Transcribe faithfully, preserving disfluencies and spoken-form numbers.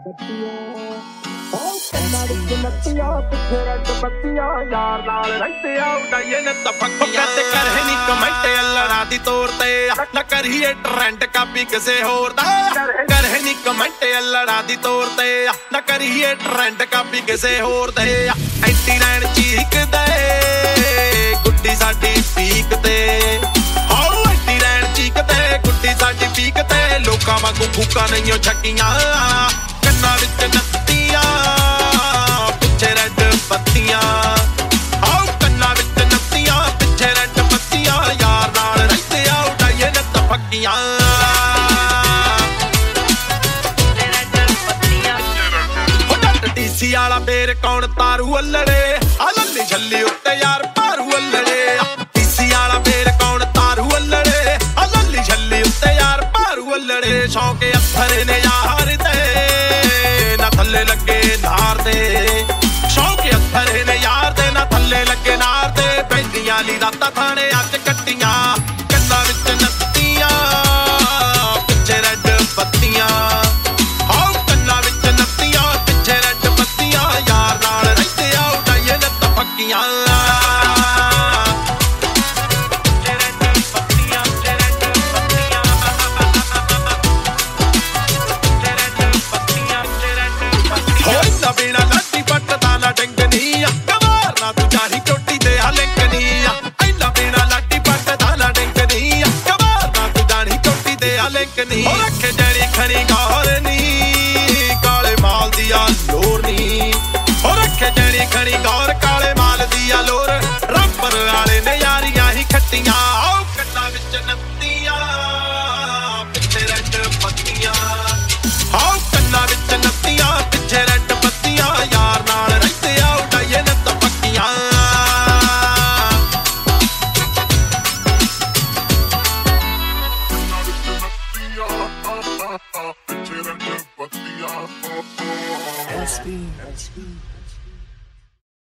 ਕੰਨਾਂ ਵਿੱਚ ਨੱਤੀਆਂ ਪਿੱਛੇ ਰੈੱਡ ਬੱਤੀਆਂ ਯਾਰ ਨਾਲ ਰਹਿੰਦੇ ਆ ਉਡਾਈਏ ਨੇ ਤਪੱਕੀਆਂ ਤੇ ਕਰੇ ਨੀ ਕਮੈਂਟ ਅਲੜਾ ਦੀ ਤੌਰ ਤੇ ਨਾ ਕਰੀਏ ਟ੍ਰੈਂਡ ਕਾਪੀ ਕਿਸੇ ਹੋਰ ਦਾ ਕਰੇ ਨੀ ਕਮੈਂਟ ਅਲੜਾ ਦੀ ਤੌਰ ਤੇ ਨਾ ਕਰੀਏ ਟ੍ਰੈਂਡ ਕਾਪੀ ਕਿਸੇ ਹੋਰ ਦੇ ਐਂਟੀ ਲੈਣ ਚੀਕਦੇ ਗੁੱਡੀ ਸਾਡੀ ਪੀਕ ਤੇ ਆਓ ਐਂਟੀ ਲੈਣ ਚੀਕਦੇ ਗੁੱਡੀ ਸਾਡੀ ਪੀਕ ਤੇ ਲੋਕਾਂ ਵਾਂਗੂ ਫੂਕਾਂ ਨਹੀਂ ਛੱਕੀਆਂ ਕੰਨਾਂ ਵਿੱਚ ਨੱਤੀਆਂ ਪਿੱਛੇ ਰੈੱਡ ਬੱਤੀਆਂ ਆਓ ਕੰਨਾਂ ਵਿੱਚ ਨੱਤੀਆਂ ਪਿੱਛੇ ਰੈੱਡ ਬੱਤੀਆਂ ਯਾਰ ਨਾਲ ਰਹਿੰਦੇ ਆ ਉਡਾਈਏ ਨੇ ਤਪੱਕੀਆਂ ਡੀਸੀ ਵਾਲਾ ਫੇਰ ਕੌਣ ਤਾਰੂ ਅੱਲੜੇ ਆ ਲੱਲੀ ਛੱਲੀ ਉੱਤੇ ਯਾਰ ਭਾਰੂ ਅੱਲੜੇ ਡੀਸੀ ਵਾਲਾ ਫੇਰ ਕੌਣ ਤਾਰੂ ਅੱਲੜੇ ਆ ਲੱਲੀ ਛੱਲੀ ਉੱਤੇ ਯਾਰ ਭਾਰੂ ਅੱਲੜੇ ਸ਼ੌਂਕ ਅੱਥਰੇ ਨੇ ਯਾਰ ਤੇ ਨਾ ਥੱਲੇ ਲੱਗੇ ਨਾਰ ਦੇ ਸ਼ੌਂਕ ਅੱਥਰੇ ਨੇ ਯਾਰ ਦੇ ਨਾ ਥੱਲੇ ਲੱਗੇ ਨਾਰ ਦੇ ਪੈਂਦੀਆਂ ਲੀ ਰਾਤਾਂ ਥਾਣੇ ਅੱਜ ਕੱਟੀਆਂ ਕੰਨਾਂ ਵਿੱਚ ਨੱਤੀਆਂ ਪਿੱਛੇ ਰੈੱਡ ਬੱਤੀਆਂ ਆਓ ਕੰਨਾਂ ਵਿੱਚ ਨੱਤੀਆਂ ਪਿੱਛੇ ਰੈੱਡ ਬੱਤੀਆਂ ਯਾਰ ਨਾਲ ਰਹਿੰਦੇ ਆ ਉਡਾਈਏ ਨੇ ਤਪੱਕੀਆਂ ਬਿਨਾ ਲਾਡੀ ਪੱਟਦਾ ਨਾ ਡੰਗਨੀ ਆ ਕਵਾਰ ਨਾ ਤੂੰ ਚਾਹੀ ਚੋਟੀ ਤੇ ਆ ਲਿੰਕਨੀ ਆ ਐਨਾ ਬਿਨਾ ਲਾਡੀ ਪੱਟਦਾ ਨਾ ਡੰਗਨੀ ਆ ਕਵਾਰ ਨਾ ਤੂੰ ਜਾਣੀ ਚੋਟੀ ਤੇ ਆ ਲਿੰਕਨੀ ਹੋ ਰੱਖੇ ਜਣੀ ਖਣੀ ਗੌਰ ਨੀ ਕਾਲੇ ਮਾਲ ਦੀ ਆ ਲੋਰ ਨੀ ਹੋ ਰੱਖੇ ਜਣੀ ਖਣੀ ਗੌਰ ਕਾਲੇ ਮਾਲ ਦੀ ਆ ਲੋਰ ਰੱਬਰ ਵਾਲੇ ਨੇ ਯਾਰੀਆਂ ਹੀ ਖੱਟੀਆਂ ਆਓ ਕੰਨਾਂ ਵਿੱਚ ਨੱਤੀਆਂ ਪਿੱਛੇ ਰੈੱਡ ਬੱਤੀਆਂ ਆਓ ਕੰਨਾਂ ਵਿੱਚ ਨੱਤੀਆਂ ਪਿੱਛੇ ਰੈੱਡ ਯਾਰ ਨਾਲ ਰਹਿੰਦੇ ਆ ਉਡਾਈਏ ਨੇ ਤਪੱਕੀਆਂ ਪਿੱਛੇ ਰੈੱਡ ਬੱਤੀਆਂ